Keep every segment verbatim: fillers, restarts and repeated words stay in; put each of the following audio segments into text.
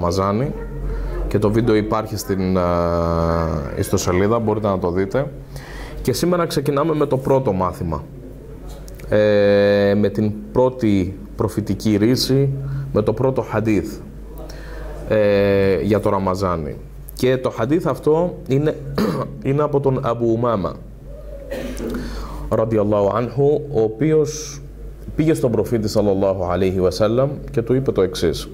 Ραμαζάνη και το βίντεο υπάρχει στην uh, ιστοσελίδα, μπορείτε να το δείτε. Και σήμερα ξεκινάμε με το πρώτο μάθημα, ε, με την πρώτη προφητική ρίση, με το πρώτο χαντίθ ε, για το Ραμαζάνι. Και το χαντίθ αυτό είναι, είναι από τον Αμπού Ουμάμα ραδιαλλάχου ανχου, ο οποίος πήγε στον προφήτη σαλλαλλάχου αλaihi wasallam και του είπε το εξής: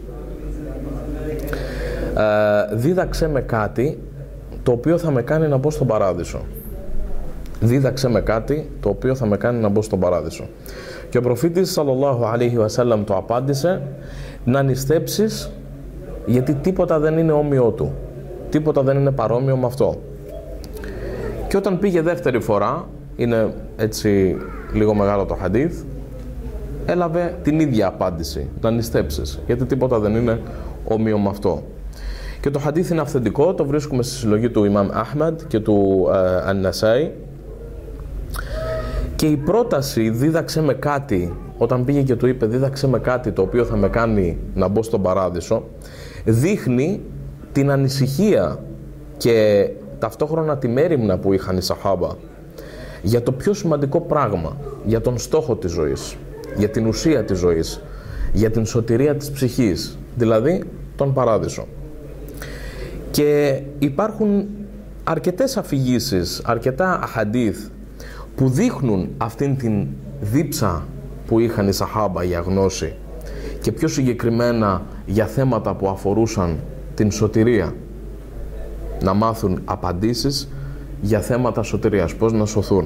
ε, δίδαξέ με κάτι το οποίο θα με κάνει να μπω στον παράδεισο. Δίδαξέ με κάτι το οποίο θα με κάνει να μπω στον παράδεισο. Και ο προφήτης σαλλαλλάχου αλaihi wasallam το απάντησε: να νηστέψεις, γιατί τίποτα δεν είναι όμοιο του, τίποτα δεν είναι παρόμοιο με αυτό. Και όταν πήγε δεύτερη φορά, είναι έτσι λίγο μεγάλο το χαντίθ, έλαβε την ίδια απάντηση: να νηστέψεις, γιατί τίποτα δεν είναι όμοιο με αυτό. Και το χαντίθ είναι αυθεντικό, το βρίσκουμε στη συλλογή του Ιμάμ Αχμαντ και του ε, Αν-Νασάι. Και η πρόταση δίδαξε με κάτι, όταν πήγε και του είπε δίδαξε με κάτι το οποίο θα με κάνει να μπω στον παράδεισο, δείχνει την ανησυχία και ταυτόχρονα τη μέριμνα που είχαν οι Σαχάμπα για το πιο σημαντικό πράγμα, για τον στόχο της ζωής, για την ουσία της ζωής, για την σωτηρία της ψυχής, δηλαδή τον παράδεισο. Και υπάρχουν αρκετές αφηγήσεις, αρκετά αχαντίθ που δείχνουν αυτήν την δίψα που είχαν οι Σαχάμπα για γνώση και πιο συγκεκριμένα για θέματα που αφορούσαν την σωτηρία, να μάθουν απαντήσεις για θέματα σωτηρίας, πώς να σωθούν.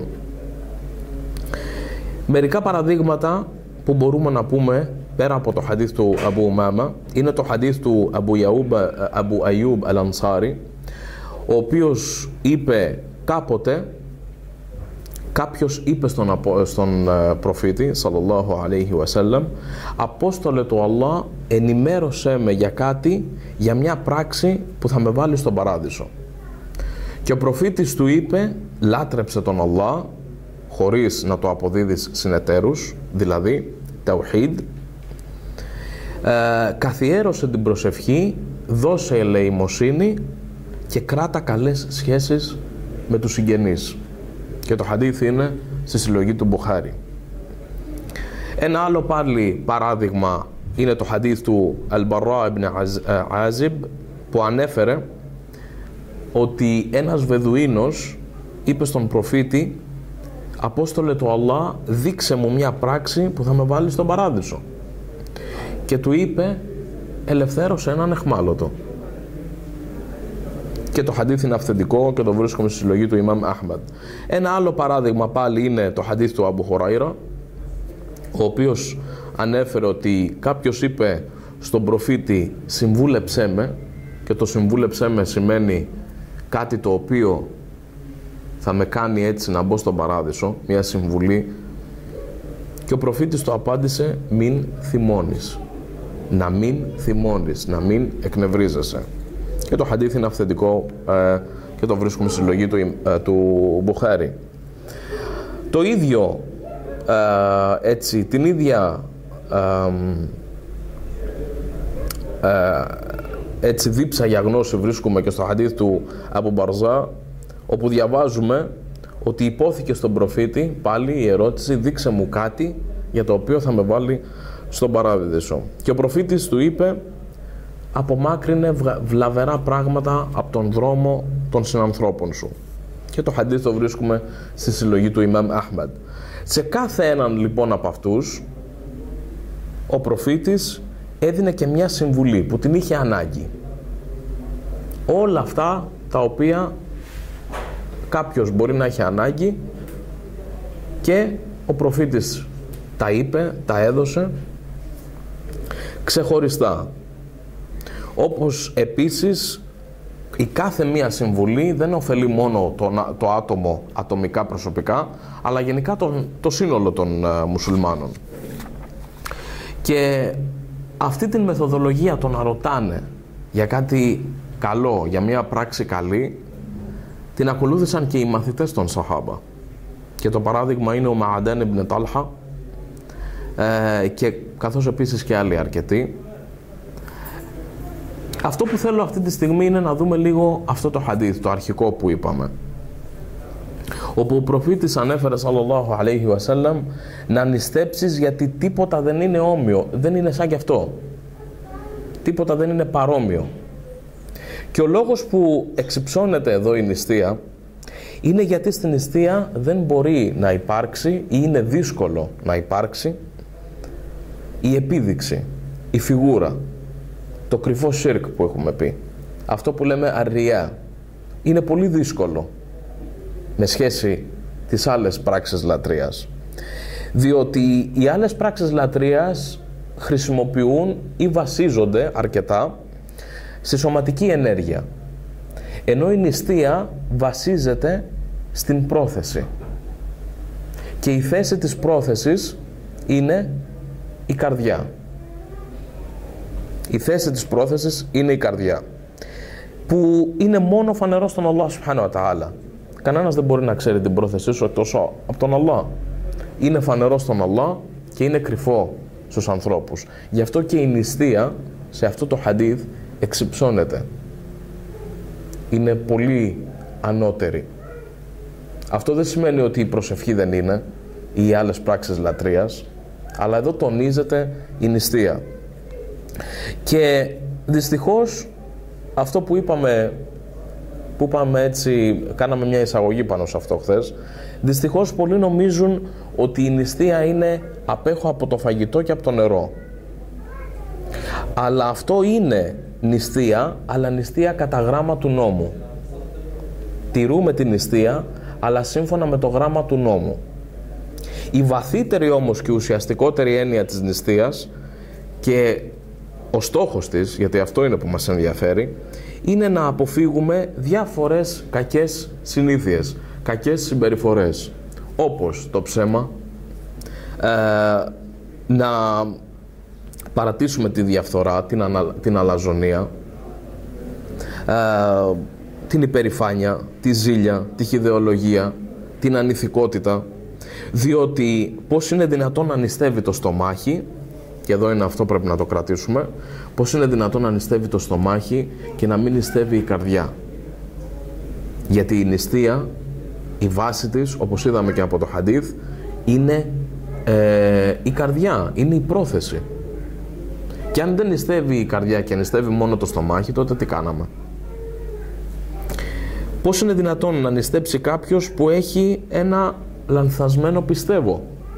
Μερικά παραδείγματα που μπορούμε να πούμε πέρα από το χαντίθ του Αμπού Ουμάμα είναι το χαντίθ του Αμπού, Ιαούμπ, Αμπού Αϊούμπ Αλ-Ανσάρι, ο οποίος είπε κάποτε, κάποιος είπε στον, στον προφήτη σαλλαλλάχου αλaihi wasallam: Απόστολε του Allah, ενημέρωσέ με για κάτι, για μια πράξη που θα με βάλει στον παράδεισο. Και ο προφήτης του είπε: λάτρεψε τον Allah χωρίς να το αποδίδεις συνεταίρους, δηλαδή ταουχίδ, ε, καθιέρωσε την προσευχή, δώσε ελεημοσύνη και κράτα καλές σχέσεις με τους συγγενείς. Και το χαντίθ είναι στη συλλογή του Μποχάρι. Ένα άλλο πάλι παράδειγμα είναι το χαντίθ του Αλ-Μπαρρά ibn Άζιμπ, που ανέφερε ότι ένας Βεδουίνος είπε στον προφήτη: Απόστολε του Allah, δείξε μου μια πράξη που θα με βάλει στον παράδεισο. Και του είπε: ελευθέρωσε έναν εχμάλωτο. Και το χαντίθ είναι αυθεντικό και το βρίσκουμε στη συλλογή του Ιμάμ Αχμαντ. Ένα άλλο παράδειγμα πάλι είναι το χαντίθ του Αμπού Χουράιρα, ο οποίος ανέφερε ότι κάποιος είπε στον προφήτη: συμβούλεψέ με, και το συμβούλεψέ με σημαίνει κάτι το οποίο θα με κάνει έτσι να μπω στον παράδεισο, μια συμβουλή. Και ο προφήτης του απάντησε: μην θυμώνεις, να μην θυμώνεις, να μην εκνευρίζεσαι. Και το χαντίθ είναι αυθεντικό ε, και το βρίσκουμε στη συλλογή του, ε, του Μποχάρι. Το ίδιο, ε, έτσι, την ίδια ε, ε, έτσι δίψα για γνώση βρίσκουμε και στο χαντίθ του Αμπού Μπαρζά, όπου διαβάζουμε ότι υπόθηκε στον προφήτη πάλι η ερώτηση: δείξε μου κάτι για το οποίο θα με βάλει στον παράδεισο. Και ο προφήτης του είπε: απομάκρυνε βλαβερά πράγματα από τον δρόμο των συνανθρώπων σου. Και το χαντίθ το βρίσκουμε στη συλλογή του Ιμάμ Αχμαντ. Σε κάθε έναν λοιπόν από αυτούς ο προφήτης έδινε και μια συμβουλή που την είχε ανάγκη. Όλα αυτά τα οποία κάποιος μπορεί να έχει ανάγκη και ο προφήτης τα είπε, τα έδωσε ξεχωριστά. Όπως επίσης η κάθε μία συμβουλή δεν ωφελεί μόνο το, το άτομο ατομικά προσωπικά, αλλά γενικά τον, το σύνολο των uh, μουσουλμάνων. Και αυτή την μεθοδολογία το να ρωτάνε για κάτι καλό, για μια πράξη καλή, την ακολούθησαν και οι μαθητές των Σαχάμπα. Και το παράδειγμα είναι ο Μααντάν ιμπν Τάλχα ε, και καθώς επίσης και άλλοι αρκετοί. Αυτό που θέλω αυτή τη στιγμή είναι να δούμε λίγο αυτό το χαντίθ, το αρχικό που είπαμε, όπου ο προφήτης ανέφερε σαλλαλλάχου αλaihi wasallam να νηστέψεις, γιατί τίποτα δεν είναι όμοιο, δεν είναι σαν κι αυτό, τίποτα δεν είναι παρόμοιο. Και ο λόγος που εξυψώνεται εδώ η νηστεία είναι γιατί στην νηστεία δεν μπορεί να υπάρξει ή είναι δύσκολο να υπάρξει η επίδειξη, η φιγούρα, το κρυφό σιρκ που έχουμε πει, αυτό που λέμε αρριά. Είναι πολύ δύσκολο με σχέση τις άλλες πράξεις λατρείας, διότι οι άλλες πράξεις λατρείας χρησιμοποιούν ή βασίζονται αρκετά στη σωματική ενέργεια, ενώ η νηστεία βασίζεται στην πρόθεση, και η θέση της πρόθεσης είναι η καρδιά. Η θέση της πρόθεσης είναι η καρδιά, που είναι μόνο φανερό στον Allah subhanahu wa ta'ala. Κανένας δεν μπορεί να ξέρει την πρόθεσή σου εκτός από τον Allah. Είναι φανερό στον Allah και είναι κρυφό στους ανθρώπους. Γι' αυτό και η νηστεία σε αυτό το χαντίθ εξυψώνεται. Είναι πολύ ανώτερη. Αυτό δεν σημαίνει ότι η προσευχή δεν είναι ή οι άλλες πράξεις λατρείας, αλλά εδώ τονίζεται η νηστεία. Και δυστυχώς αυτό που είπαμε, που είπαμε έτσι, κάναμε μια εισαγωγή πάνω σε αυτό χθες, δυστυχώς πολλοί νομίζουν ότι η νηστεία είναι απέχω από το φαγητό και από το νερό. Αλλά αυτό είναι νηστεία, αλλά νηστεία κατά γράμμα του νόμου. Τηρούμε την νηστεία, αλλά σύμφωνα με το γράμμα του νόμου. Η βαθύτερη όμως και ουσιαστικότερη έννοια της νηστείας και ο στόχος της, γιατί αυτό είναι που μας ενδιαφέρει, είναι να αποφύγουμε διάφορες κακές συνήθειες, κακές συμπεριφορές, όπως το ψέμα, ε, να παρατήσουμε τη διαφθορά, την, ανα, την αλαζονία, ε, την υπερηφάνεια, τη ζήλια, τη χυδαιολογία, την ανηθικότητα, διότι πώς είναι δυνατόν να νηστεύει το στομάχι, και εδώ είναι αυτό πρέπει να το κρατήσουμε, πώς είναι δυνατόν να νηστεύει το στομάχι και να μην νηστεύει η καρδιά. Γιατί η νηστεία, η βάση της, όπως είδαμε και από το χαντίθ, είναι ε, η καρδιά, είναι η πρόθεση. Και αν δεν νηστεύει η καρδιά και νηστεύει μόνο το στομάχι, τότε τι κάναμε? Πώς είναι δυνατόν να νηστέψει κάποιος που έχει ένα λανθασμένο πιστεύω?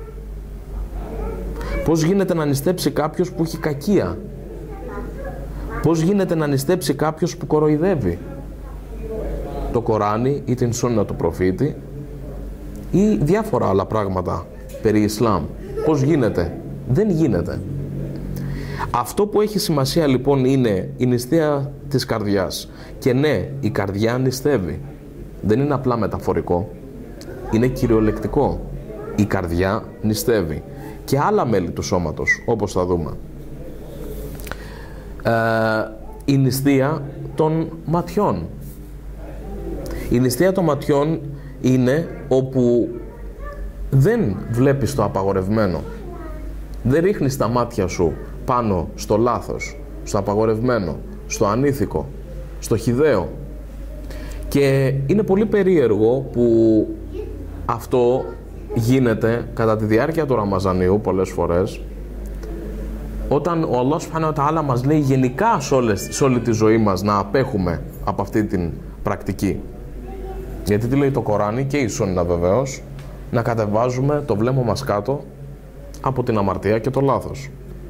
Πώς γίνεται να νηστέψει κάποιος που έχει κακία? Πώς γίνεται να νηστέψει κάποιος που κοροϊδεύει το Κοράνι ή την Σούννα του προφήτη ή διάφορα άλλα πράγματα περί Ισλάμ? Πώς γίνεται? Δεν γίνεται. Αυτό που έχει σημασία λοιπόν είναι η νηστεία της καρδιάς. Και ναι, η καρδιά νηστεύει. Δεν είναι απλά μεταφορικό, είναι κυριολεκτικό. Η καρδιά νηστεύει. Και άλλα μέλη του σώματος, όπως θα δούμε. Ε, η νηστεία των ματιών. Η νηστεία των ματιών είναι όπου δεν βλέπεις το απαγορευμένο. Δεν ρίχνεις τα μάτια σου πάνω στο λάθος, στο απαγορευμένο, στο ανήθικο, στο χυδαίο. Και είναι πολύ περίεργο που αυτό γίνεται κατά τη διάρκεια του Ραμαζανίου πολλές φορές, όταν ο Allah subhanahu wa ta'ala μας λέει γενικά σε, όλες, σε όλη τη ζωή μας να απέχουμε από αυτή την πρακτική. Γιατί τι λέει το Κοράνι και η Σούννα βεβαίως? Να κατεβάζουμε το βλέμμα μας κάτω από την αμαρτία και το λάθος.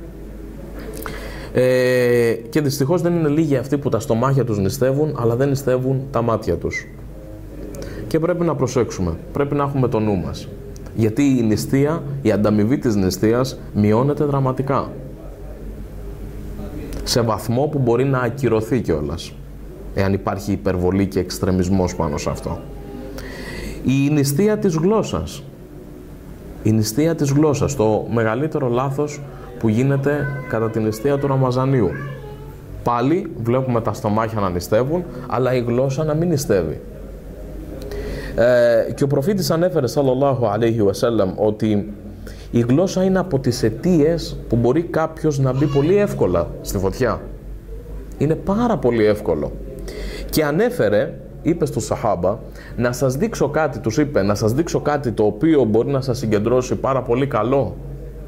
Ε, και δυστυχώς δεν είναι λίγοι αυτοί που τα στομάχια τους νηστεύουν, αλλά δεν νηστεύουν τα μάτια τους. Και πρέπει να προσέξουμε, πρέπει να έχουμε το νου μας. Γιατί η νηστεία, η ανταμοιβή της νηστείας μειώνεται δραματικά. Σε βαθμό που μπορεί να ακυρωθεί κιόλας, εάν υπάρχει υπερβολή και εξτρεμισμός πάνω σε αυτό. Η νηστεία της γλώσσας. Η νηστεία της γλώσσας, το μεγαλύτερο λάθος που γίνεται κατά την νηστεία του Ραμαζανίου. Πάλι βλέπουμε τα στομάχια να νηστεύουν, αλλά η γλώσσα να μην νηστεύει. Ε, και ο προφήτης ανέφερε σαλλαλλάχου αλaihi wasallam ότι η γλώσσα είναι από τις αιτίες που μπορεί κάποιος να μπει πολύ εύκολα στη φωτιά. Είναι πάρα πολύ εύκολο. Και ανέφερε, είπε στους Σαχάμπα, να σας δείξω κάτι, τους είπε, να σας δείξω κάτι το οποίο μπορεί να σας συγκεντρώσει πάρα πολύ καλό.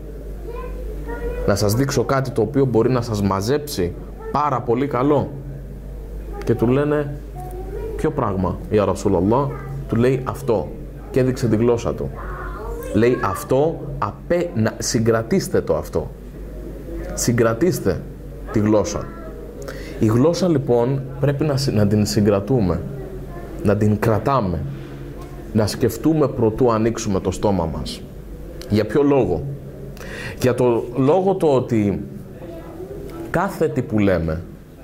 Να σας δείξω κάτι το οποίο μπορεί να σας μαζέψει πάρα πολύ καλό. Και του λένε, ποιο πράγμα, για Ρασούλαλlah? Του λέει αυτό. Και έδειξε τη γλώσσα του. Λέει αυτό, απέ, να, συγκρατήστε το αυτό. Συγκρατήστε τη γλώσσα. Η γλώσσα λοιπόν πρέπει να, να την συγκρατούμε, να την κρατάμε, να σκεφτούμε προτού ανοίξουμε το στόμα μας. Για ποιο λόγο? Για το λόγο το ότι κάθε τι που λέμε,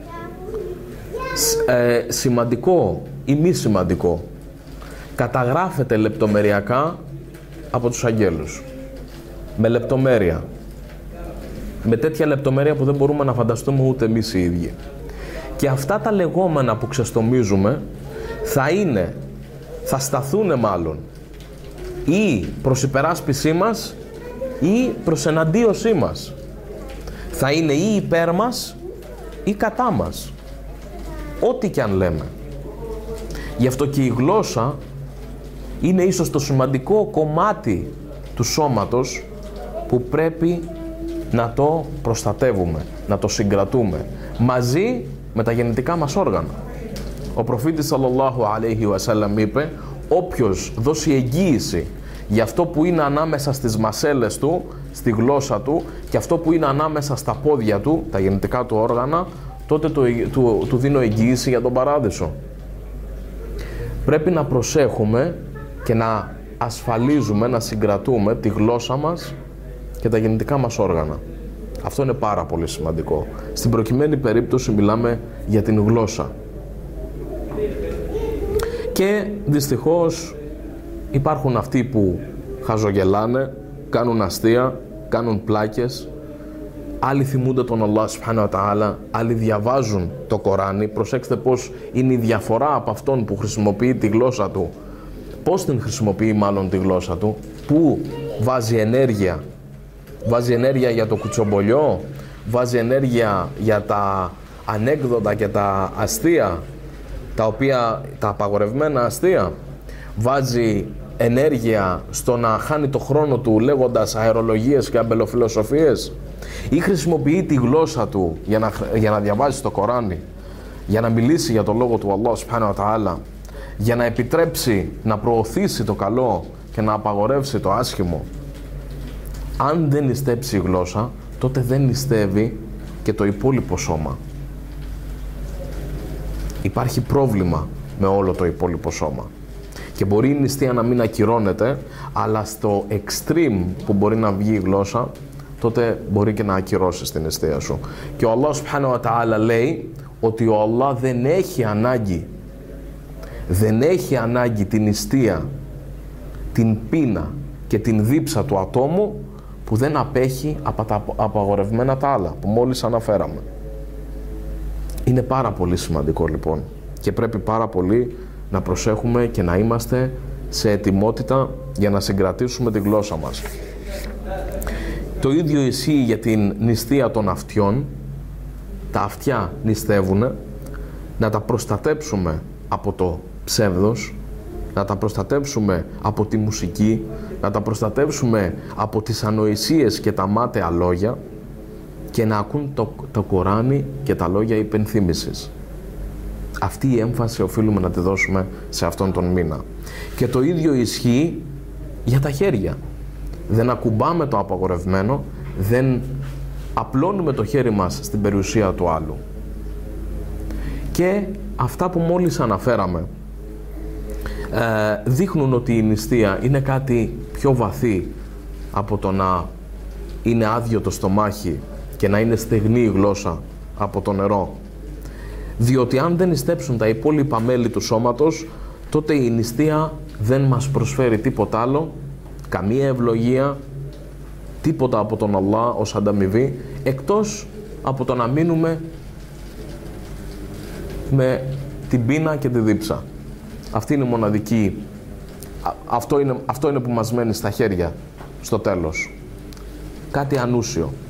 ε, σημαντικό ή μη σημαντικό, καταγράφεται λεπτομεριακά από τους αγγέλους. Με λεπτομέρεια. Με τέτοια λεπτομέρεια που δεν μπορούμε να φανταστούμε ούτε εμείς οι ίδιοι. Και αυτά τα λεγόμενα που ξεστομίζουμε θα είναι, θα σταθούν μάλλον ή προς υπεράσπισή μας ή προς εναντίωσή μας. Θα είναι ή υπέρ μας ή κατά μας. Ό,τι και αν λέμε. Γι' αυτό και η γλώσσα είναι ίσως το σημαντικό κομμάτι του σώματος που πρέπει να το προστατεύουμε, να το συγκρατούμε μαζί με τα γεννητικά μας όργανα. Ο προφήτης σαλλαλλάχου αλέιχι βασάλαμ είπε, όποιος δώσει εγγύηση για αυτό που είναι ανάμεσα στις μασέλες του, στη γλώσσα του, και αυτό που είναι ανάμεσα στα πόδια του, τα γεννητικά του όργανα, τότε του, του, του δίνω εγγύηση για τον παράδεισο. Πρέπει να προσέχουμε και να ασφαλίζουμε, να συγκρατούμε τη γλώσσα μας και τα γεννητικά μας όργανα. Αυτό είναι πάρα πολύ σημαντικό. Στην προκειμένη περίπτωση μιλάμε για την γλώσσα. Και δυστυχώς υπάρχουν αυτοί που χαζογελάνε, κάνουν αστεία, κάνουν πλάκες, άλλοι θυμούνται τον Allah Subhanahu wa Ta'ala, άλλοι διαβάζουν το Κοράνι. Προσέξτε πως είναι η διαφορά από αυτόν που χρησιμοποιεί τη γλώσσα του. Πώς την χρησιμοποιεί μάλλον τη γλώσσα του, που βάζει ενέργεια. Βάζει ενέργεια για το κουτσομπολιό, βάζει ενέργεια για τα ανέκδοτα και τα αστεία, τα οποία, τα απαγορευμένα αστεία. Βάζει ενέργεια στο να χάνει το χρόνο του λέγοντας αερολογίες και αμπελοφιλοσοφίες, ή χρησιμοποιεί τη γλώσσα του για να, για να διαβάζει το Κοράνι, για να μιλήσει για το λόγο του Allah Subhanahu wa Ta'ala, για να επιτρέψει να προωθήσει το καλό και να απαγορεύσει το άσχημο. Αν δεν νηστέψει η γλώσσα, τότε δεν νηστεύει και το υπόλοιπο σώμα. Υπάρχει πρόβλημα με όλο το υπόλοιπο σώμα. Και μπορεί η νηστεία να μην ακυρώνεται, αλλά στο extreme που μπορεί να βγει η γλώσσα, τότε μπορεί και να ακυρώσει την νηστεία σου. Και ο Allah Subhanahu wa Ta'ala λέει ότι ο Allah δεν έχει ανάγκη, δεν έχει ανάγκη την νηστεία, την πείνα και την δίψα του ατόμου που δεν απέχει από τα απαγορευμένα τα άλλα που μόλις αναφέραμε. Είναι πάρα πολύ σημαντικό λοιπόν και πρέπει πάρα πολύ να προσέχουμε και να είμαστε σε ετοιμότητα για να συγκρατήσουμε τη γλώσσα μας. Το ίδιο ισχύει για την νηστεία των αυτιών. Τα αυτιά νηστεύουν, να τα προστατέψουμε από το ψεύδος, να τα προστατέψουμε από τη μουσική, να τα προστατεύσουμε από τις ανοησίες και τα μάταια λόγια και να ακούν το, το Κοράνι και τα λόγια υπενθύμησης. Αυτή η έμφαση οφείλουμε να τη δώσουμε σε αυτόν τον μήνα. Και το ίδιο ισχύει για τα χέρια. Δεν ακουμπάμε το απαγορευμένο, δεν απλώνουμε το χέρι μας στην περιουσία του άλλου. Και αυτά που μόλις αναφέραμε ε, δείχνουν ότι η νηστεία είναι κάτι πιο βαθύ από το να είναι άδειο το στομάχι και να είναι στεγνή η γλώσσα από το νερό. Διότι αν δεν νηστέψουν τα υπόλοιπα μέλη του σώματος, τότε η νηστεία δεν μας προσφέρει τίποτα άλλο, καμία ευλογία, τίποτα από τον Allah ως ανταμοιβή, εκτός από το να μείνουμε με την πείνα και τη δίψα. Αυτή είναι η μοναδική, αυτό είναι, αυτό είναι που μας μένει στα χέρια στο τέλος. Κάτι ανούσιο.